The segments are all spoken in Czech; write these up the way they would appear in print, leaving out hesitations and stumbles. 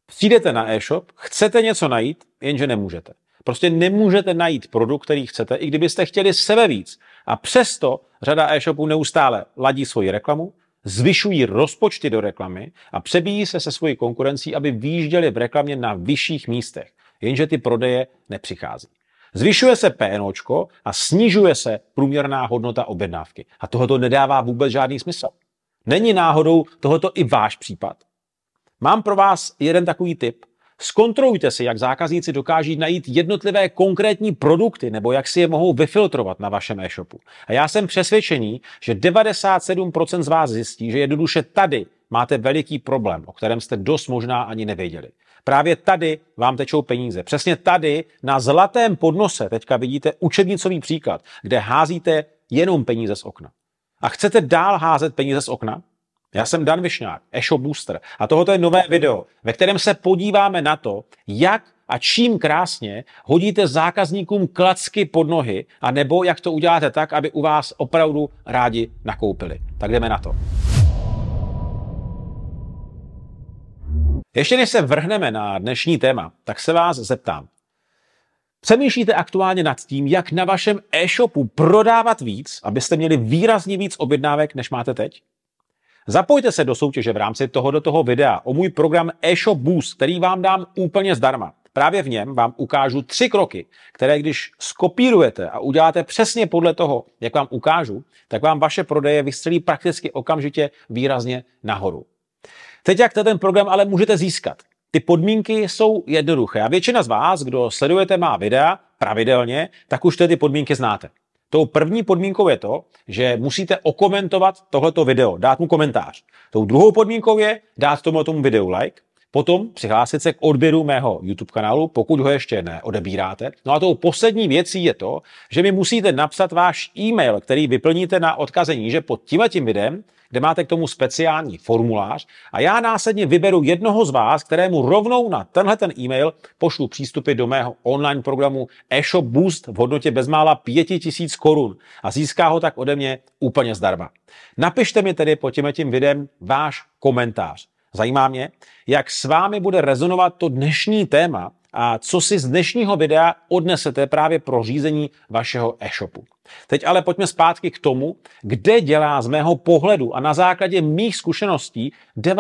Přijdete na e-shop, chcete něco najít, jenže nemůžete. Prostě nemůžete najít produkt, který chcete, i kdybyste chtěli sebe víc. A přesto řada e-shopů neustále ladí svoji reklamu, zvyšují rozpočty do reklamy a přebíjí se svojí konkurencí, aby vyjížděli v reklamě na vyšších místech. Jenže ty prodeje nepřichází. Zvyšuje se PNOčko a snižuje se průměrná hodnota objednávky. A tohoto nedává vůbec žádný smysl. Není náhodou tohoto i váš případ? Mám pro vás jeden takový tip. Zkontrolujte si, jak zákazníci dokáží najít jednotlivé konkrétní produkty nebo jak si je mohou vyfiltrovat na vašem e-shopu. A já jsem přesvědčený, že 97% z vás zjistí, že jednoduše tady máte veliký problém, o kterém jste dost možná ani nevěděli. Právě tady vám tečou peníze. Přesně tady na zlatém podnose teďka vidíte učebnicový příklad, kde házíte jenom peníze z okna. A chcete dál házet peníze z okna? Já jsem Dan Višňák, eShop Booster a tohoto je nové video, ve kterém se podíváme na to, jak a čím krásně hodíte zákazníkům klacky pod nohy a nebo jak to uděláte tak, aby u vás opravdu rádi nakoupili. Tak jdeme na to. Ještě než se vrhneme na dnešní téma, tak se vás zeptám. Přemýšlíte aktuálně nad tím, jak na vašem e-shopu prodávat víc, abyste měli výrazně víc objednávek, než máte teď? Zapojte se do soutěže v rámci tohoto videa o můj program eShop Boost, který vám dám úplně zdarma. Právě v něm vám ukážu 3 kroky, které když skopírujete a uděláte přesně podle toho, jak vám ukážu, tak vám vaše prodeje vystřelí prakticky okamžitě výrazně nahoru. Teď jak ten program ale můžete získat? Ty podmínky jsou jednoduché a většina z vás, kdo sledujete má videa pravidelně, tak už ty podmínky znáte. Tou první podmínkou je to, že musíte okomentovat tohleto video, dát mu komentář. Tou druhou podmínkou je dát tomu videu like, potom přihlásit se k odběru mého YouTube kanálu, pokud ho ještě neodebíráte. No a tou poslední věcí je to, že mi musíte napsat váš e-mail, který vyplníte na odkaze níže pod tímhletím videem, kde máte k tomu speciální formulář a já následně vyberu jednoho z vás, kterému rovnou na ten e-mail pošlu přístupy do mého online programu eShop Boost v hodnotě bezmála 5000 korun a získá ho tak ode mě úplně zdarma. Napište mi tedy pod tímhletím videem váš komentář. Zajímá mě, jak s vámi bude rezonovat to dnešní téma a co si z dnešního videa odnesete právě pro řízení vašeho e-shopu. Teď ale pojďme zpátky k tomu, kde dělá z mého pohledu a na základě mých zkušeností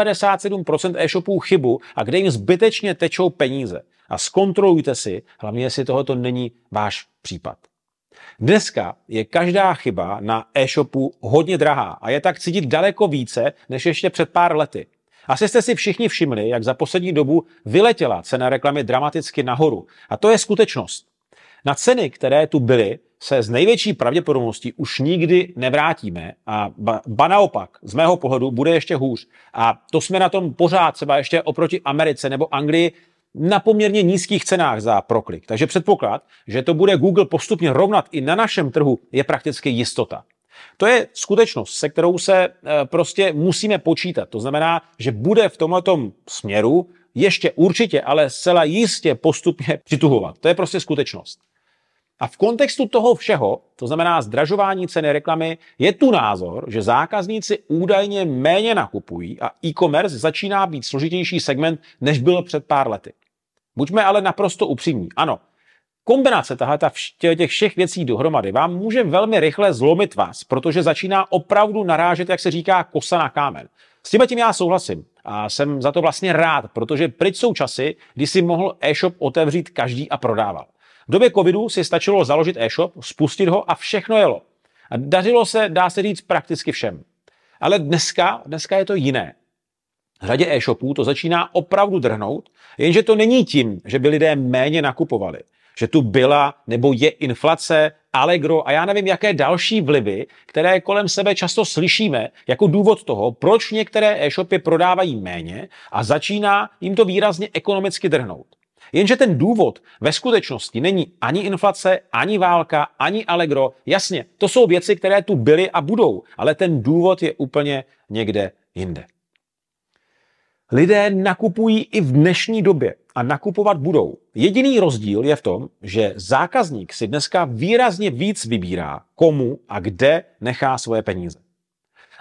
97% e-shopů chybu a kde jim zbytečně tečou peníze. A zkontrolujte si, hlavně jestli tohoto není váš případ. Dneska je každá chyba na e-shopu hodně drahá a je tak cítit daleko více než ještě před pár lety. Asi jste si všichni všimli, jak za poslední dobu vyletěla cena reklamy dramaticky nahoru. A to je skutečnost. Na ceny, které tu byly, se z největší pravděpodobností už nikdy nevrátíme a ba naopak, z mého pohledu, bude ještě hůř. A to jsme na tom pořád třeba ještě oproti Americe nebo Anglii na poměrně nízkých cenách za proklik. Takže předpoklad, že to bude Google postupně rovnat i na našem trhu, je prakticky jistota. To je skutečnost, se kterou se prostě musíme počítat. To znamená, že bude v tomhletom směru ještě určitě, ale zcela jistě postupně přituhovat. To je prostě skutečnost. A v kontextu toho všeho, to znamená zdražování ceny reklamy, je tu názor, že zákazníci údajně méně nakupují a e-commerce začíná být složitější segment, než byl před pár lety. Buďme ale naprosto upřímní. Ano, kombinace těch všech věcí dohromady vám může velmi rychle zlomit vás, protože začíná opravdu narážet, jak se říká, kosa na kámen. S tím já souhlasím a jsem za to vlastně rád, protože pryč jsou časy, kdy si mohl e-shop otevřít každý a prodával. V době covidu si stačilo založit e-shop, spustit ho a všechno jelo. A dařilo se, dá se říct, prakticky všem. Ale dneska je to jiné. V řadě e-shopů to začíná opravdu drhnout, jenže to není tím, že by lidé méně nakupovali. Že tu byla nebo je inflace, Allegro a já nevím, jaké další vlivy, které kolem sebe často slyšíme jako důvod toho, proč některé e-shopy prodávají méně a začíná jim to výrazně ekonomicky drhnout. Jenže ten důvod ve skutečnosti není ani inflace, ani válka, ani Allegro. Jasně, to jsou věci, které tu byly a budou, ale ten důvod je úplně někde jinde. Lidé nakupují i v dnešní době a nakupovat budou. Jediný rozdíl je v tom, že zákazník si dneska výrazně víc vybírá, komu a kde nechá svoje peníze.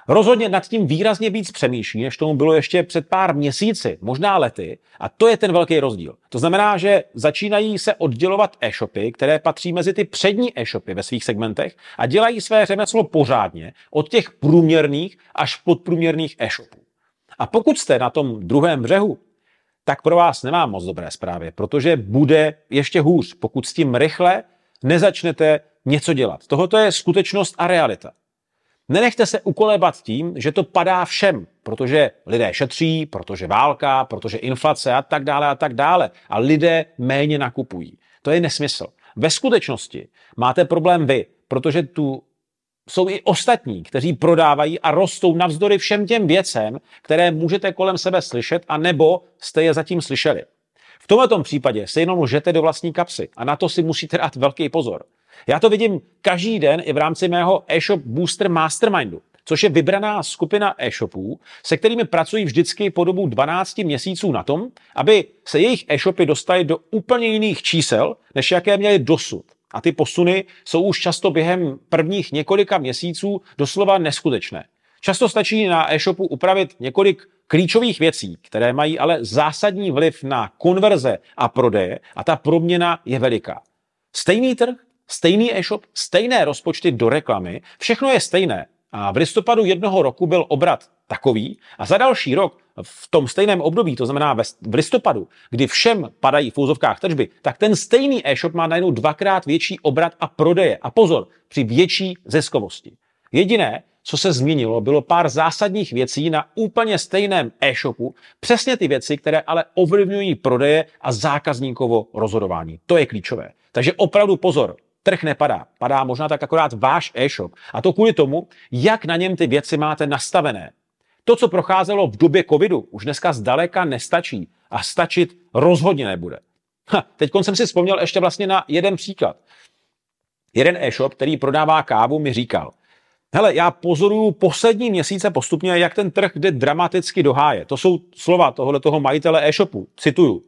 Rozhodně nad tím výrazně víc přemýšlí, než tomu bylo ještě před pár měsíci, možná lety. A to je ten velký rozdíl. To znamená, že začínají se oddělovat e-shopy, které patří mezi ty přední e-shopy ve svých segmentech a dělají své řemeslo pořádně od těch průměrných až podprůměrných e-shopů. A pokud jste na tom druhém břehu, tak pro vás nemám moc dobré zprávy, protože bude ještě hůř, pokud s tím rychle nezačnete něco dělat. Tohle je skutečnost a realita. Nenechte se ukolébat tím, že to padá všem, protože lidé šetří, protože válka, protože inflace a tak dále a tak dále. A lidé méně nakupují. To je nesmysl. Ve skutečnosti máte problém vy, protože tu jsou i ostatní, kteří prodávají a rostou navzdory všem těm věcem, které můžete kolem sebe slyšet, anebo jste je zatím slyšeli. V tomto případě se jenom lžete do vlastní kapsy a na to si musíte dát velký pozor. Já to vidím každý den i v rámci mého e-shop Booster Mastermindu, což je vybraná skupina e-shopů, se kterými pracuji vždycky po dobu 12 měsíců na tom, aby se jejich e-shopy dostaly do úplně jiných čísel, než jaké měly dosud. A ty posuny jsou už často během prvních několika měsíců doslova neskutečné. Často stačí na e-shopu upravit několik klíčových věcí, které mají ale zásadní vliv na konverze a prodeje a ta proměna je veliká. Stejný trh, stejný e-shop, stejné rozpočty do reklamy, všechno je stejné. A v listopadu jednoho roku byl obrat takový a za další rok v tom stejném období, to znamená v listopadu, kdy všem padají v úzovkách tržby, tak ten stejný e-shop má najednou 2x větší obrat a prodeje. A pozor, při větší ziskovosti. Jediné, co se změnilo, bylo pár zásadních věcí na úplně stejném e-shopu, přesně ty věci, které ale ovlivňují prodeje a zákazníkovo rozhodování. To je klíčové. Takže opravdu pozor. Trh nepadá. Padá možná tak akorát váš e-shop. A to kvůli tomu, jak na něm ty věci máte nastavené. To, co procházelo v době covidu, už dneska zdaleka nestačí. A stačit rozhodně nebude. Teď jsem si vzpomněl ještě vlastně na jeden příklad. Jeden e-shop, který prodává kávu, mi říkal: hele, já pozoruju poslední měsíce postupně, jak ten trh jde dramaticky do háje. To jsou slova toho majitele e-shopu. Cituju.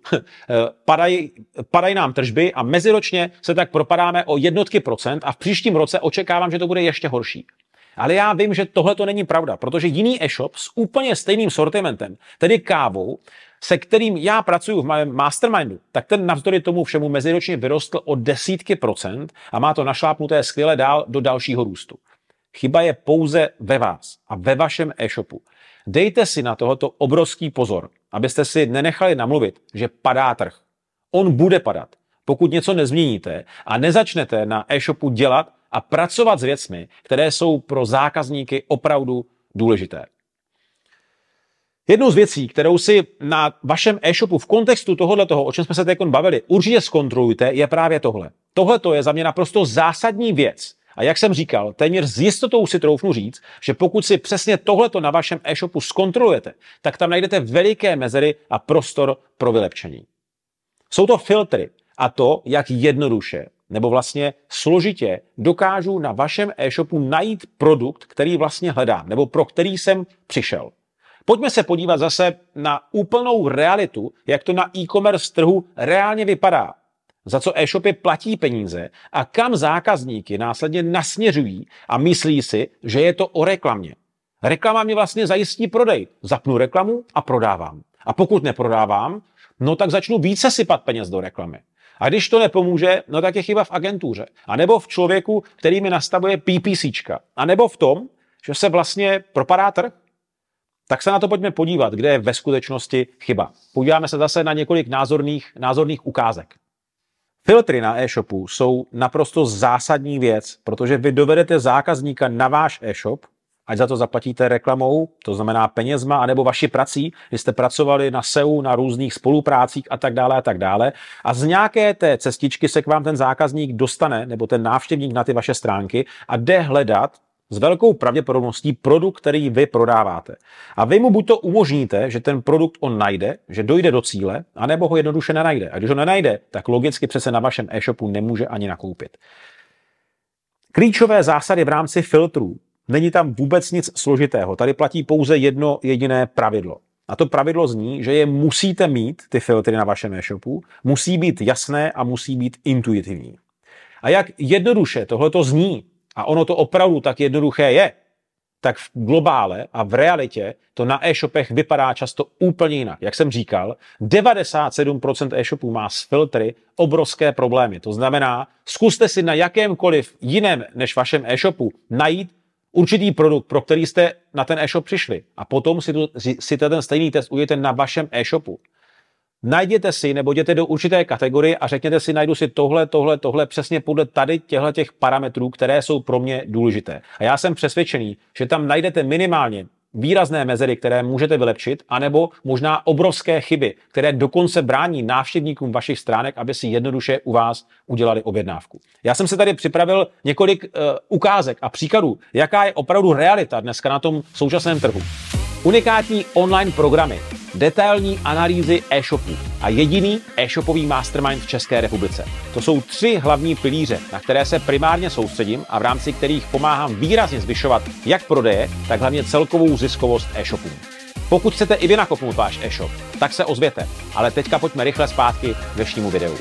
Padají nám tržby a meziročně se tak propadáme o jednotky procent a v příštím roce očekávám, že to bude ještě horší. Ale já vím, že tohle to není pravda, protože jiný e-shop s úplně stejným sortimentem, tedy kávou, se kterým já pracuji v mém mastermindu, tak ten navzdory tomu všemu meziročně vyrostl o desítky procent a má to našlápnuté skvěle dál do dalšího růstu. Chyba je pouze ve vás a ve vašem e-shopu. Dejte si na tohoto obrovský pozor, abyste si nenechali namluvit, že padá trh. On bude padat, pokud něco nezměníte a nezačnete na e-shopu dělat a pracovat s věcmi, které jsou pro zákazníky opravdu důležité. Jednou z věcí, kterou si na vašem e-shopu v kontextu tohoto, o čem jsme se teď bavili, určitě zkontrolujte, je právě tohle. Tohle je za mě naprosto zásadní věc. A jak jsem říkal, téměř s jistotou si troufnu říct, že pokud si přesně tohleto na vašem e-shopu zkontrolujete, tak tam najdete veliké mezery a prostor pro vylepšení. Jsou to filtry a to, jak jednoduše nebo vlastně složitě dokážu na vašem e-shopu najít produkt, který vlastně hledám nebo pro který jsem přišel. Pojďme se podívat zase na úplnou realitu, jak to na e-commerce trhu reálně vypadá. Za co e-shopy platí peníze a kam zákazníky následně nasměřují a myslí si, že je to o reklamě. Reklama mi vlastně zajistí prodej. Zapnu reklamu a prodávám. A pokud neprodávám, no tak začnu více sypat peněz do reklamy. A když to nepomůže, no tak je chyba v agentuře. A nebo v člověku, který mi nastavuje PPCčka. A nebo v tom, že se vlastně propadá trh. Tak se na to pojďme podívat, kde je ve skutečnosti chyba. Podíváme se zase na několik názorných ukázek. Filtry na e-shopu jsou naprosto zásadní věc, protože vy dovedete zákazníka na váš e-shop, ať za to zaplatíte reklamou, to znamená penězma, anebo vaši prací, kdy jste pracovali na SEO, na různých spoluprácích a tak dále a tak dále. A z nějaké té cestičky se k vám ten zákazník dostane, nebo ten návštěvník na ty vaše stránky a jde hledat s velkou pravděpodobností produkt, který vy prodáváte. A vy mu buď to umožníte, že ten produkt on najde, že dojde do cíle, anebo ho jednoduše nenajde. A když ho nenajde, tak logicky přece na vašem e-shopu nemůže ani nakoupit. Klíčové zásady v rámci filtrů. Není tam vůbec nic složitého. Tady platí pouze jedno jediné pravidlo. A to pravidlo zní, že je musíte mít, ty filtry na vašem e-shopu, musí být jasné a musí být intuitivní. A jak jednoduše tohleto zní, a ono to opravdu tak jednoduché je, tak v globále a v realitě to na e-shopech vypadá často úplně jinak. Jak jsem říkal, 97% e-shopů má s filtry obrovské problémy. To znamená, zkuste si na jakémkoliv jiném než vašem e-shopu najít určitý produkt, pro který jste na ten e-shop přišli. A potom si ten stejný test udějte na vašem e-shopu. Najděte si nebo jděte do určité kategorie a řekněte si, najdu si tohle přesně podle tady těch parametrů, které jsou pro mě důležité. A já jsem přesvědčený, že tam najdete minimálně výrazné mezery, které můžete vylepšit, anebo možná obrovské chyby, které dokonce brání návštěvníkům vašich stránek, aby si jednoduše u vás udělali objednávku. Já jsem se tady připravil několik ukázek a příkladů, jaká je opravdu realita dneska na tom současném trhu. Unikátní online programy, detailní analýzy e-shopů a jediný e-shopový mastermind v České republice. To jsou 3 hlavní pilíře, na které se primárně soustředím a v rámci kterých pomáhám výrazně zvyšovat jak prodeje, tak hlavně celkovou ziskovost e-shopů. Pokud chcete i vy nakopnout váš e-shop, tak se ozvěte, ale teďka pojďme rychle zpátky k dnešnímu videu.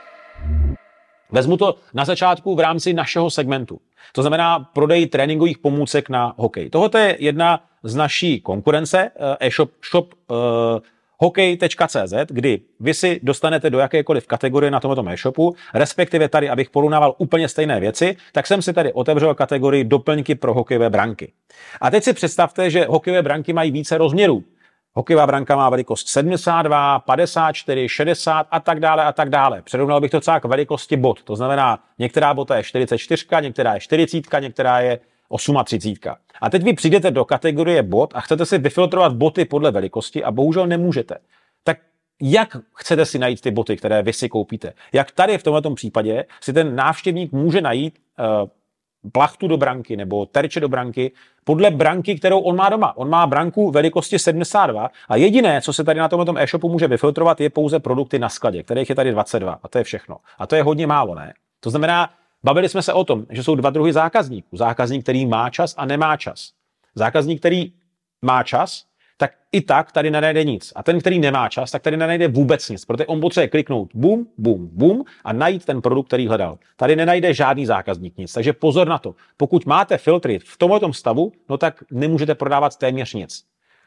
Vezmu to na začátku v rámci našeho segmentu. To znamená prodej tréninkových pomůcek na hokej. Tohle je jedna z naší konkurence, e-shop hokej.cz, kdy vy si dostanete do jakékoliv kategorie na tomto e-shopu, respektive tady, abych porovnával úplně stejné věci, tak jsem si tady otevřel kategorii doplňky pro hokejové branky. A teď si představte, že hokejové branky mají více rozměrů. Hokejová branka má velikost 72, 54, 60 a tak dále a tak dále. Přirovnal bych to celá k velikosti bot. To znamená, některá bota je 44, některá je 40, některá je 38. A teď vy přijdete do kategorie bot a chcete si vyfiltrovat boty podle velikosti a bohužel nemůžete. Tak jak chcete si najít ty boty, které vy si koupíte? Jak tady v tomto případě si ten návštěvník může najít plachtu do branky nebo terče do branky podle branky, kterou on má doma. On má branku velikosti 72 a jediné, co se tady na tomto e-shopu může vyfiltrovat, je pouze produkty na skladě, kterých je tady 22 a to je všechno. A to je hodně málo, ne? To znamená, bavili jsme se o tom, že jsou 2 druhy zákazníků. Zákazník, který má čas a nemá čas. Zákazník, který má čas, tak i tak tady nenajde nic. A ten, který nemá čas, tak tady nenajde vůbec nic, protože on potřebuje kliknout bum, bum, bum a najít ten produkt, který hledal. Tady nenajde žádný zákazník nic. Takže pozor na to. Pokud máte filtry v tomto stavu, no tak nemůžete prodávat téměř nic.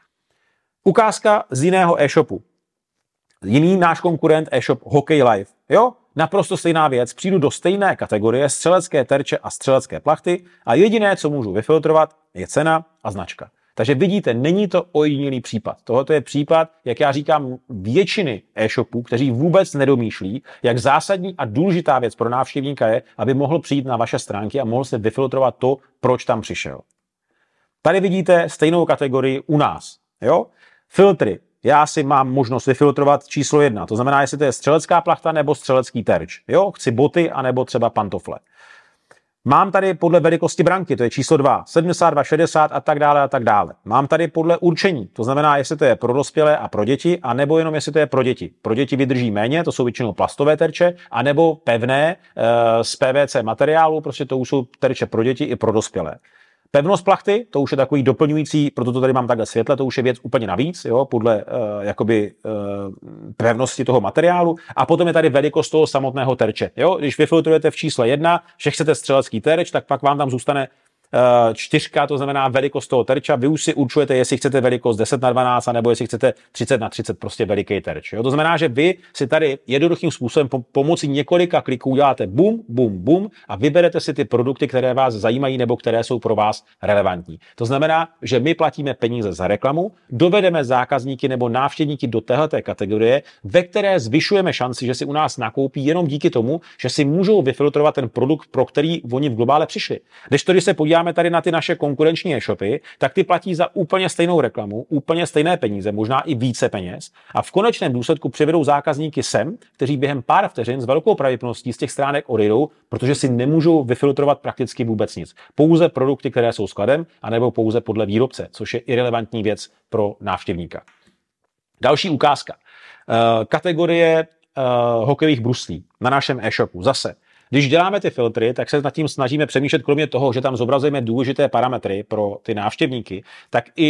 Ukázka z jiného e-shopu. Jiný náš konkurent e-shop Hokej Live. Jo? Naprosto stejná věc. Přijdu do stejné kategorie střelecké terče a střelecké plachty a jediné, co můžu vyfiltrovat, je cena a značka. Takže vidíte, není to ojedinělý případ. Tohle je případ, jak já říkám, většiny e-shopů, kteří vůbec nedomýšlí, jak zásadní a důležitá věc pro návštěvníka je, aby mohl přijít na vaše stránky a mohl si vyfiltrovat to, proč tam přišel. Tady vidíte stejnou kategorii u nás. Jo? Filtry. Já si mám možnost vyfiltrovat číslo 1. To znamená, jestli to je střelecká plachta nebo střelecký terč. Jo? Chci boty anebo třeba pantofle. Mám tady podle velikosti branky, to je číslo 2, 72, 60 a tak dále a tak dále. Mám tady podle určení, to znamená, jestli to je pro dospělé a pro děti, anebo jenom jestli to je pro děti. Pro děti vydrží méně, to jsou většinou plastové terče, anebo pevné z PVC materiálu, prostě to už jsou terče pro děti i pro dospělé. Pevnost plachty, to už je takový doplňující, proto to tady mám takhle světle, to už je věc úplně navíc, jo, podle pevnosti toho materiálu. A potom je tady velikost toho samotného terče. Jo. Když vyfiltrujete v čísle 1, že chcete střelecký terč, tak pak vám tam zůstane 4, to znamená velikost toho terča. Vy už si určujete, jestli chcete velikost 10x12, nebo jestli chcete 30x30, prostě veliký terč. Jo. To znamená, že vy si tady jednoduchým způsobem pomocí několika kliků uděláte bum, bum, bum a vyberete si ty produkty, které vás zajímají nebo které jsou pro vás relevantní. To znamená, že my platíme peníze za reklamu, dovedeme zákazníky nebo návštěvníky do téhleté kategorie, ve které zvyšujeme šanci, že si u nás nakoupí jenom díky tomu, že si můžou vyfiltrovat ten produkt, pro který oni v globále přišli. Když se podíváme tady na ty naše konkurenční e-shopy, tak ty platí za úplně stejnou reklamu, úplně stejné peníze, možná i více peněz a v konečném důsledku přivedou zákazníky sem, kteří během pár vteřin s velkou pravděpodobností z těch stránek odejdou, protože si nemůžou vyfiltrovat prakticky vůbec nic. Pouze produkty, které jsou skladem, anebo pouze podle výrobce, což je irelevantní věc pro návštěvníka. Další ukázka. Kategorie hokejových bruslí na našem e-shopu. Zase. Když děláme ty filtry, tak se nad tím snažíme přemýšlet kromě toho, že tam zobrazujeme důležité parametry pro ty návštěvníky, tak i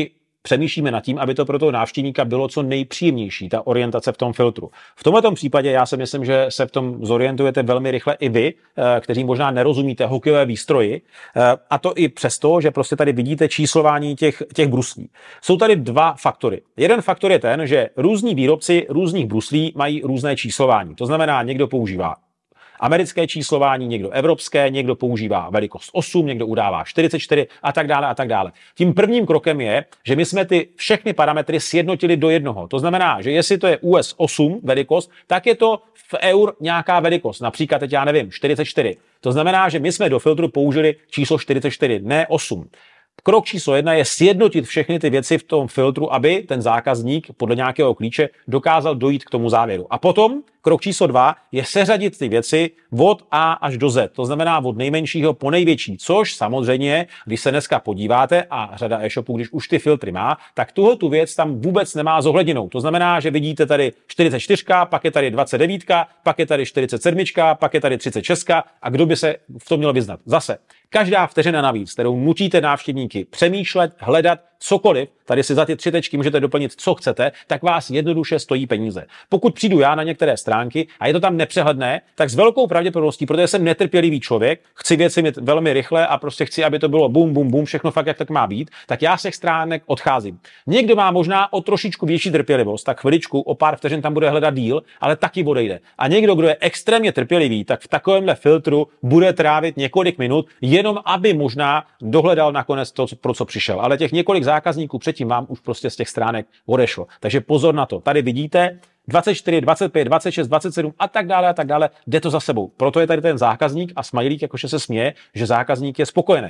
přemýšlíme nad tím, aby to pro toho návštěvníka bylo co nejpříjemnější, ta orientace v tom filtru. V tomto případě já si myslím, že se v tom zorientujete velmi rychle i vy, kteří možná nerozumíte hokejové výstroji, a to i přesto, že prostě tady vidíte číslování těch bruslí. Jsou tady dva faktory. Jeden faktor je ten, že různí výrobci různých bruslí mají různé číslování. To znamená, někdo používá americké číslování, někdo evropské, někdo používá velikost 8, někdo udává 44 a tak dále a tak dále. Tím prvním krokem je, že my jsme ty všechny parametry sjednotili do jednoho. To znamená, že jestli to je US 8 velikost, tak je to v eur nějaká velikost. Například teď já nevím, 44. To znamená, že my jsme do filtru použili číslo 44, ne 8. Krok číslo 1 je sjednotit všechny ty věci v tom filtru, aby ten zákazník podle nějakého klíče dokázal dojít k tomu závěru. A potom krok číslo 2 je seřadit ty věci od A až do Z. To znamená od nejmenšího po největší, což samozřejmě, když se dneska podíváte a řada e-shopů, když už ty filtry má, tak tu věc tam vůbec nemá zohledněnou. To znamená, že vidíte tady 44, pak je tady 29, pak je tady 47, pak je tady 36 a kdo by se v tom měl vyznat? Zase, každá vteřina navíc, kterou nutíte návštěvníky přemýšlet, hledat cokoliv, tady si za ty 3 tečky můžete doplnit, co chcete, tak vás jednoduše stojí peníze. Pokud přijdu já na některé stránky a je to tam nepřehledné, tak s velkou pravděpodobností, protože jsem netrpělivý člověk, chci věci mít velmi rychle a prostě chci, aby to bylo bum, bum, bum, všechno fakt, jak tak má být, tak já z těch stránek odcházím. Někdo má možná o trošičku větší trpělivost, tak chviličku, o pár vteřin tam bude hledat díl, ale taky odejde. A někdo, kdo je extrémně trpělivý, tak v takovémhle filtru bude trávit několik minut, jenom aby možná dohledal nakonec to, pro co přišel. Ale těch několik zákazníků předtím vám už prostě z těch stránek odešlo. Takže pozor na to. Tady vidíte 24, 25, 26, 27 a tak dále, jde to za sebou. Proto je tady ten zákazník a smajlík jakože se směje, že zákazník je spokojený.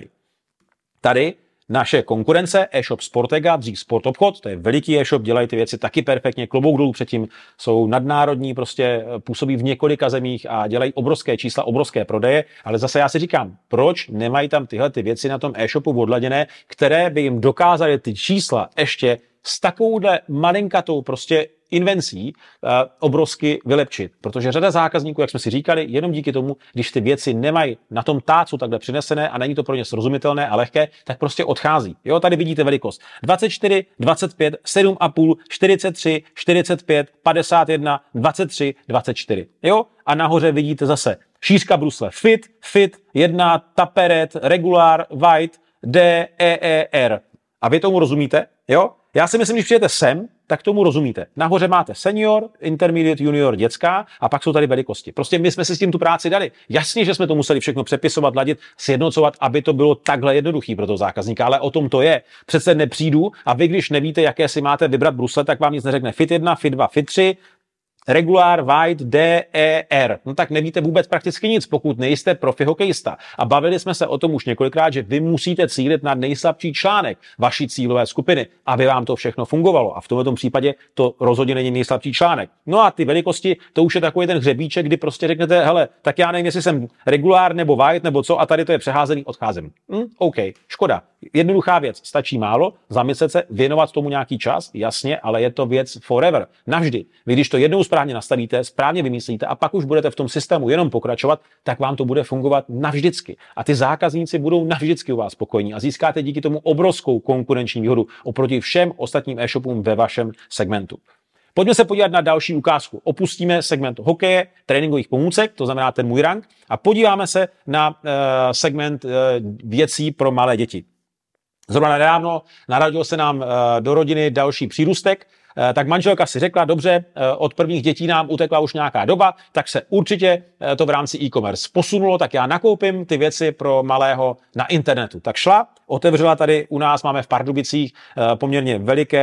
Tady naše konkurence, e-shop Sportega, dřív Sport Obchod, to je veliký e-shop, dělají ty věci taky perfektně, klobouk dolů předtím, jsou nadnárodní, prostě působí v několika zemích a dělají obrovské čísla, obrovské prodeje, ale zase já si říkám, proč nemají tam tyhle ty věci na tom e-shopu odladěné, které by jim dokázaly ty čísla ještě s takovouhle malinkatou prostě invencí obrovsky vylepšit. Protože řada zákazníků, jak jsme si říkali, jenom díky tomu, když ty věci nemají na tom tácu takhle přinesené a není to pro ně srozumitelné a lehké, tak prostě odchází. Jo, tady vidíte velikost 24, 25, 7,5, 43, 45, 51, 23, 24. Jo, a nahoře vidíte zase šířka brusle fit, 1, taperet, regular, white, D, E, R. A vy tomu rozumíte? Jo? Já si myslím, když přijete sem, tak tomu rozumíte. Nahoře máte senior, intermediate, junior, dětská a pak jsou tady velikosti. Prostě my jsme si s tím tu práci dali. Jasně, že jsme to museli všechno přepisovat, ladit, sjednocovat, aby to bylo takhle jednoduchý pro toho zákazníka, ale o tom to je. Přece nepřijdu a vy, když nevíte, jaké si máte vybrat brusle, tak vám nic neřekne Fit 1, Fit 2, Fit 3, regular, white, D, E, R. No tak nevíte vůbec prakticky nic, pokud nejste profi hokejista. A bavili jsme se o tom už několikrát, že vy musíte cílit na nejslabší článek vaší cílové skupiny, aby vám to všechno fungovalo. A v tomto případě to rozhodně není nejslabší článek. No a ty velikosti, to už je takový ten hřebíček, kdy prostě řeknete, hele, tak já nevím, jestli jsem regular nebo white nebo co, a tady to je přeházený, odcházím. OK, škoda. Jednoduchá věc, stačí málo, zamyslet se, věnovat tomu nějaký čas, jasně, ale je to věc forever, navždy. Vy když to jednou správně nastavíte, správně vymyslíte a pak už budete v tom systému jenom pokračovat, tak vám to bude fungovat navždycky. A ty zákazníci budou navždycky u vás spokojení a získáte díky tomu obrovskou konkurenční výhodu oproti všem ostatním e-shopům ve vašem segmentu. Pojďme se podívat na další ukázku. Opustíme segment hokeje, tréninkových pomůcek, to znamená ten můj rank, a podíváme se na segment věcí pro malé děti. Zrovna nedávno narodil se nám do rodiny další přírůstek, tak manželka si řekla, dobře, od prvních dětí nám utekla už nějaká doba, tak se určitě to v rámci e-commerce posunulo, tak já nakoupím ty věci pro malého na internetu. Tak šla, otevřela tady u nás, máme v Pardubicích poměrně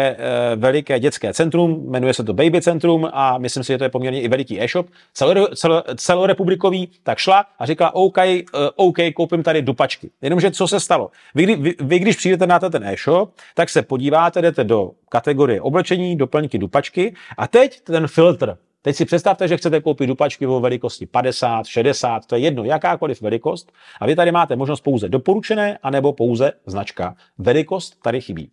veliké dětské centrum, jmenuje se to Baby Centrum a myslím si, že to je poměrně i veliký e-shop, celorepublikový, tak šla a říkala, OK, koupím tady dupačky. Jenomže co se stalo? Vy když přijdete na ten e-shop, tak se podíváte, jdete do kategorie oblečení, doplňky, dupačky a teď ten filtr. Teď si představte, že chcete koupit dupačky o velikosti 50, 60, to je jedno, jakákoliv velikost a vy tady máte možnost pouze doporučené anebo pouze značka. Velikost tady chybí.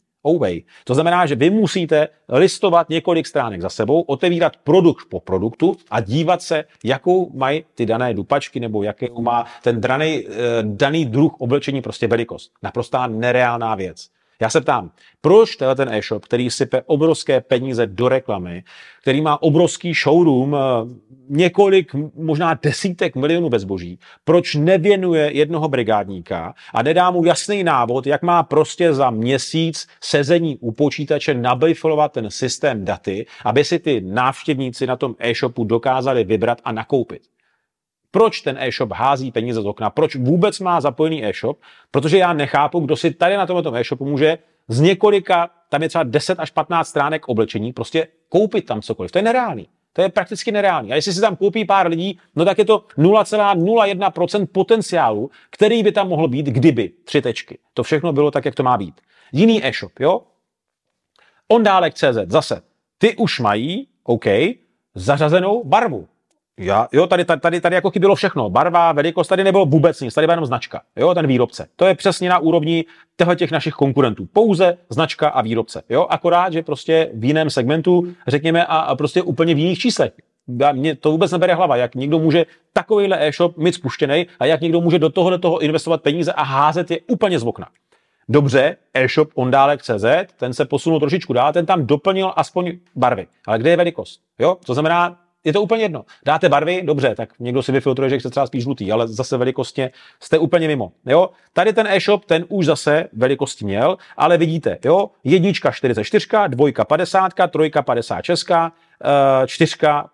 To znamená, že vy musíte listovat několik stránek za sebou, otevírat produkt po produktu a dívat se, jakou mají ty dané dupačky nebo jakou má ten daný druh oblečení prostě velikost. Naprostá nereálná věc. Já se ptám, proč ten e-shop, který sype obrovské peníze do reklamy, který má obrovský showroom, několik, možná desítek milionů bezboží, proč nevěnuje jednoho brigádníka a nedá mu jasný návod, jak má prostě za měsíc sezení u počítače nabiflovat ten systém daty, aby si ty návštěvníci na tom e-shopu dokázali vybrat a nakoupit. Proč ten e-shop hází peníze z okna? Proč vůbec má zapojený e-shop? Protože já nechápu, kdo si tady na tomto e-shopu může z několika, tam je třeba 10 až 15 stránek oblečení, prostě koupit tam cokoliv. To je nereálný. To je prakticky nereálný. A jestli si tam koupí pár lidí, no tak je to 0,01% potenciálu, který by tam mohl být, kdyby 3 tečky. To všechno bylo tak, jak to má být. Jiný e-shop, jo? Ondálek.cz, zase, ty už mají, OK, zařazenou barvu. Jo, tady jako chybělo všechno. Barva, velikost, tady nebylo vůbec nic, tady byla jenom značka. Jo, ten výrobce. To je přesně na úrovni těch našich konkurentů. Pouze značka a výrobce. Jo, akorát, že prostě v jiném segmentu, řekněme, a prostě úplně v jiných číslech. Mně to vůbec nebere hlava, jak někdo může takovýhle e-shop mít spuštěnej a jak někdo může do toho investovat peníze a házet je úplně z okna. Dobře, e-shop Ondálek.cz, ten se posunul trošičku dál, ten tam doplnil aspoň barvy. Ale kde je velikost? Jo, to znamená, je to úplně jedno. Dáte barvy, dobře, tak někdo si vyfiltruje, že chce třeba spíš žlutý, ale zase velikostně jste úplně mimo. Jo? Tady ten e-shop, ten už zase velikosti měl, ale vidíte, jo, 1 44, 2 50, 3 56, 4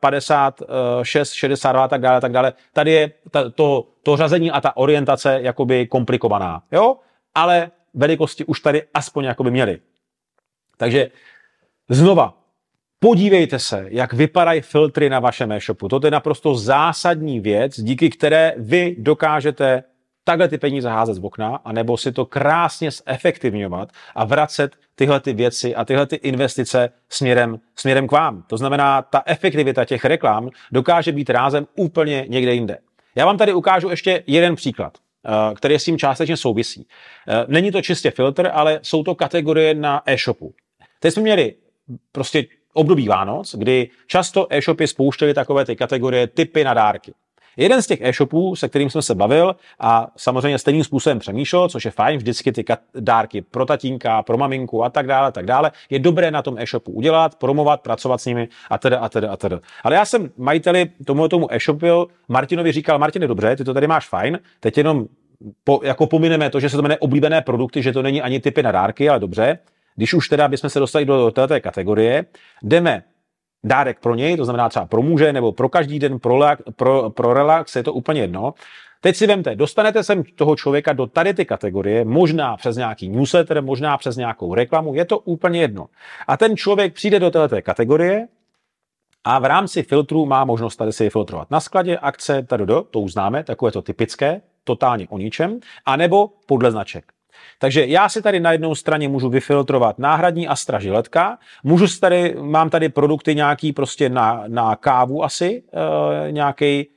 56, 62 a tak dále. Tady je to řazení a ta orientace jakoby komplikovaná, jo? Ale velikosti už tady aspoň jakoby měli. Takže znova, podívejte se, jak vypadají filtry na vašem e-shopu. To je naprosto zásadní věc, díky které vy dokážete takhle ty peníze házet z okna, anebo si to krásně zefektivňovat a vracet tyhle ty věci a tyhle ty investice směrem k vám. To znamená, ta efektivita těch reklam dokáže být rázem úplně někde jinde. Já vám tady ukážu ještě jeden příklad, který s tím částečně souvisí. Není to čistě filtr, ale jsou to kategorie na e-shopu. Teď jsme měli prostě období Vánoc, kdy často e-shopy spouštěly takové ty kategorie typy na dárky. Jeden z těch e-shopů, se kterým jsem se bavil a samozřejmě stejným způsobem přemýšlel, což je fajn, vždycky ty dárky pro tatínka, pro maminku a tak dále, je dobré na tom e-shopu udělat, promovat, pracovat s nimi a teda. Ale já jsem majiteli tomu e-shopu Martinovi říkal, Martine, dobře, ty to tady máš fajn, teď jenom jako pomineme to, že se to jmenuje oblíbené produkty, že to není ani typy na dárky, ale dobře. Když už teda bychom se dostali do této kategorie, jdeme dárek pro něj, to znamená třeba pro muže nebo pro každý den, pro relax, je to úplně jedno. Teď si vemte, dostanete sem toho člověka do tady ty kategorie, možná přes nějaký newsletter, možná přes nějakou reklamu, je to úplně jedno. A ten člověk přijde do této kategorie a v rámci filtru má možnost tady si je filtrovat na skladě, akce, to už známe, takové to typické, totálně o ničem, anebo podle značek. Takže já si tady na jednou straně můžu vyfiltrovat náhradní Astra žiletka, mám tady produkty nějaký prostě na kávu asi, nějaký,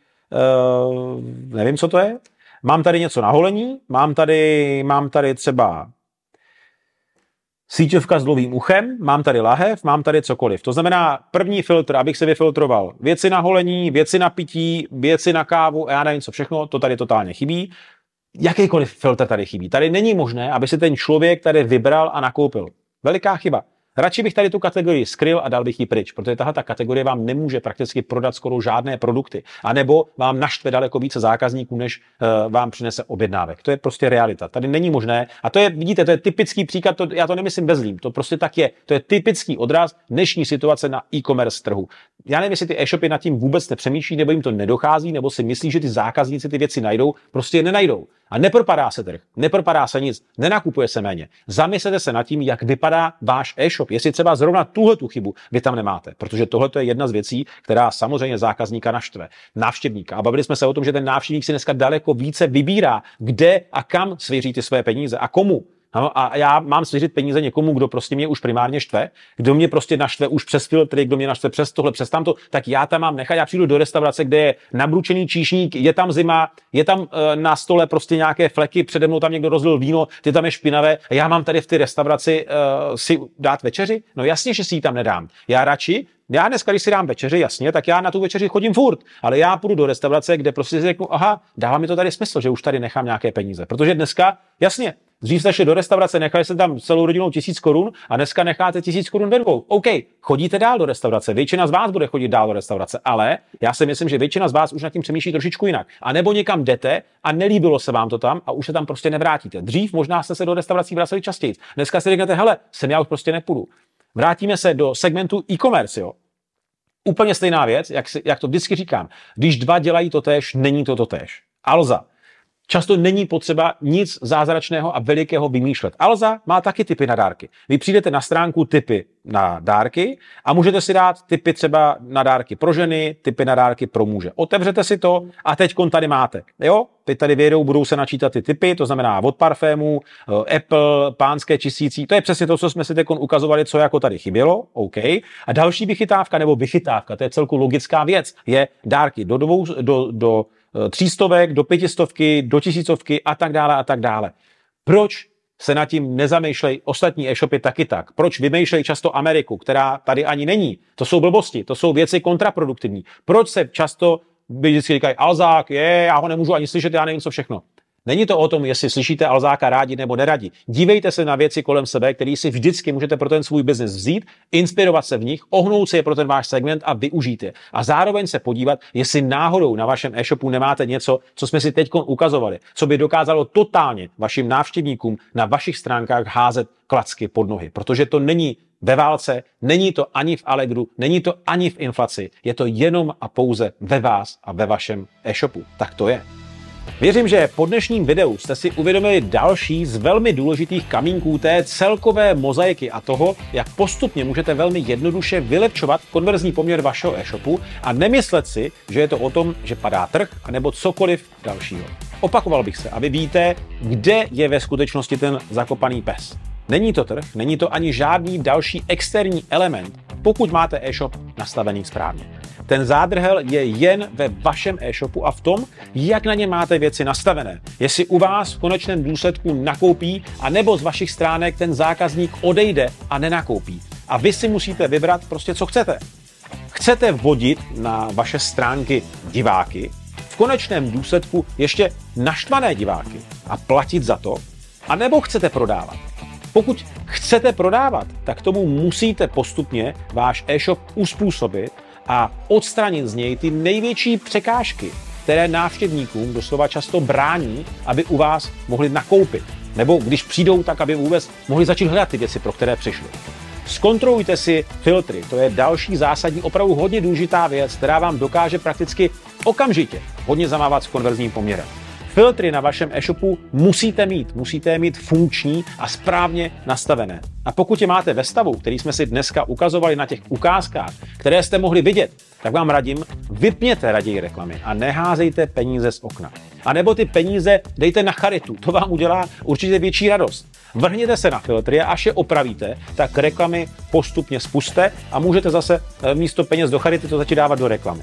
nevím, co to je. Mám tady něco na holení, mám tady třeba síťovka s dlouhým uchem, mám tady lahev, mám tady cokoliv. To znamená první filtr, abych se vyfiltroval věci na holení, věci na pití, věci na kávu a já nevím co všechno, to tady totálně chybí. Jakýkoliv filtr tady chybí. Tady není možné, aby si ten člověk tady vybral a nakoupil. Veliká chyba. Radši bych tady tu kategorii skryl a dal bych ji pryč, protože tahle kategorie vám nemůže prakticky prodat skoro žádné produkty. A nebo vám naštve daleko více zákazníků, než vám přinese objednávek. To je prostě realita. Tady není možné. A to je, vidíte, to je typický příklad, já to nemyslím bezlím. To prostě tak je. To je typický odraz dnešní situace na e-commerce trhu. Já nevím, jestli ty e-shopy nad tím vůbec nepřemýšlí, nebo jim to nedochází, nebo si myslí, že ty zákazníci ty věci najdou, prostě je nenajdou. A nepropadá se trh, nepropadá se nic, nenakupuje se méně. Zamyslete se nad tím, jak vypadá váš e-shop, jestli třeba zrovna tuhletu chybu vy tam nemáte, protože tohle je jedna z věcí, která samozřejmě zákazníka naštve, návštěvníka. A bavili jsme se o tom, že ten návštěvník si dneska daleko více vybírá, kde a kam svěří ty své peníze a komu. No, a já mám svěřit peníze někomu, kdo prostě mě už primárně štve, kdo mě prostě naštve už přes filtry, kdo mě naštve přes tohle, přes tamto, tak já tam mám nechat, já přijdu do restaurace, kde je nabručený číšník, je tam zima, je tam na stole prostě nějaké fleky, přede mnou tam někdo rozlil víno, ty tam je špinavé, a já mám tady v té restauraci si dát večeři? No jasně, že si ji tam nedám. Já dneska, když si dám večeři, jasně, tak já na tu večeři chodím furt, ale já půjdu do restaurace, kde prostě si řeknu, aha, dává mi to tady smysl, že už tady nechám nějaké peníze, protože dneska, jasně, Dřív jste šli do restaurace, nechali jste tam celou rodinou 1000 korun a dneska necháte 1000 korun ve dvou. OK, chodíte dál do restaurace, většina z vás bude chodit dál do restaurace, ale já si myslím, že většina z vás už nad tím přemýšlí trošičku jinak. A nebo někam jdete a nelíbilo se vám to tam a už se tam prostě nevrátíte. Dřív možná jste se do restaurací vraceli častěji. Dneska si řeknete, hele, sem já už prostě nepůjdu. Vrátíme se do segmentu e-commerce, jo. Úplně stejná věc, jak to vždycky říkám. Když dva dělají totéž, není to totéž. Alza. Často není potřeba nic zázračného a velikého vymýšlet. Alza má taky tipy na dárky. Vy přijdete na stránku tipy na dárky a můžete si dát tipy třeba na dárky pro ženy, tipy na dárky pro muže. Otevřete si to a teďkon tady máte. Jo? Teď tady vědou, budou se načítat ty tipy, to znamená od parfému, Apple, pánské čistící. To je přesně to, co jsme si teďkon ukazovali, co jako tady chybělo. OK. A další vychytávka nebo vychytávka, to je celku logická věc, je dárky do 300, do 500, do 1000 a tak dále a tak dále. Proč se nad tím nezamýšlej ostatní e-shopy taky tak? Proč vymýšlej často Ameriku, která tady ani není? To jsou blbosti, to jsou věci kontraproduktivní. Proč se často vždycky říkají Alzák, já ho nemůžu ani slyšet, já nevím co všechno. Není to o tom, jestli slyšíte Alzáka rádi nebo neradi. Dívejte se na věci kolem sebe, které si vždycky můžete pro ten svůj biznis vzít, inspirovat se v nich, ohnout si je pro ten váš segment a využít je. A zároveň se podívat, jestli náhodou na vašem e-shopu nemáte něco, co jsme si teď ukazovali, co by dokázalo totálně vašim návštěvníkům na vašich stránkách házet klacky pod nohy. Protože to není ve válce, není to ani v Allegru, není to ani v inflaci, je to jenom a pouze ve vás a ve vašem e-shopu. Tak to je. Věřím, že po dnešním videu jste si uvědomili další z velmi důležitých kamínků té celkové mozaiky a toho, jak postupně můžete velmi jednoduše vylepšovat konverzní poměr vašeho e-shopu a nemyslet si, že je to o tom, že padá trh anebo cokoliv dalšího. Opakoval bych se a vy víte, kde je ve skutečnosti ten zakopaný pes. Není to trh, není to ani žádný další externí element, pokud máte e-shop nastavený správně. Ten zádrhel je jen ve vašem e-shopu a v tom, jak na ně máte věci nastavené. Jestli u vás v konečném důsledku nakoupí, anebo z vašich stránek ten zákazník odejde a nenakoupí. A vy si musíte vybrat prostě, co chcete. Chcete vodit na vaše stránky diváky, v konečném důsledku ještě naštvané diváky a platit za to, anebo chcete prodávat. Pokud chcete prodávat, tak tomu musíte postupně váš e-shop uspůsobit a odstranit z něj ty největší překážky, které návštěvníkům doslova často brání, aby u vás mohli nakoupit. Nebo když přijdou, tak aby vůbec mohli začít hledat ty věci, pro které přišli. Zkontrolujte si filtry, to je další zásadní, opravdu hodně důležitá věc, která vám dokáže prakticky okamžitě hodně zamávat s konverzním poměrem. Filtry na vašem e-shopu musíte je mít funkční a správně nastavené. A pokud je máte ve stavu, který jsme si dneska ukazovali na těch ukázkách, které jste mohli vidět, tak vám radím, vypněte raději reklamy a neházejte peníze z okna. A nebo ty peníze dejte na charitu, to vám udělá určitě větší radost. Vrhněte se na filtry a až je opravíte, tak reklamy postupně spuste a můžete zase místo peněz do charity to začít dávat do reklamy.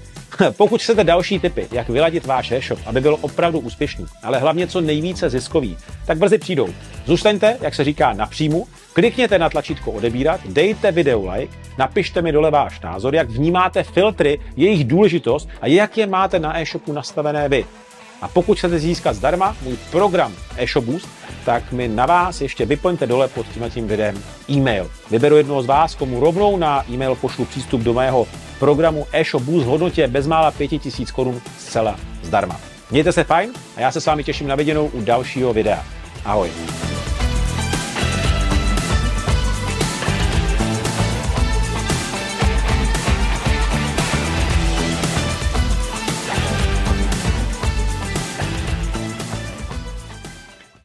Pokud chcete další tipy, jak vyladit váš e-shop, aby byl opravdu úspěšný, ale hlavně co nejvíce ziskový, tak brzy přijdou. Zůstaňte, jak se říká, na příjmu, klikněte na tlačítko odebírat, dejte videu like, napište mi dole váš názor, jak vnímáte filtry, jejich důležitost a jak je máte na e-shopu nastavené vy. A pokud chcete získat zdarma můj program e-shop Boost, tak mi na vás ještě vyplňte dole pod tím videem e-mail. Vyberu jednoho z vás, komu rovnou na e-mail pošlu přístup do mého programu e-shop Boost v hodnotě bezmála 5000 korun zcela zdarma. Mějte se fajn a já se s vámi těším na viděnou u dalšího videa. Ahoj.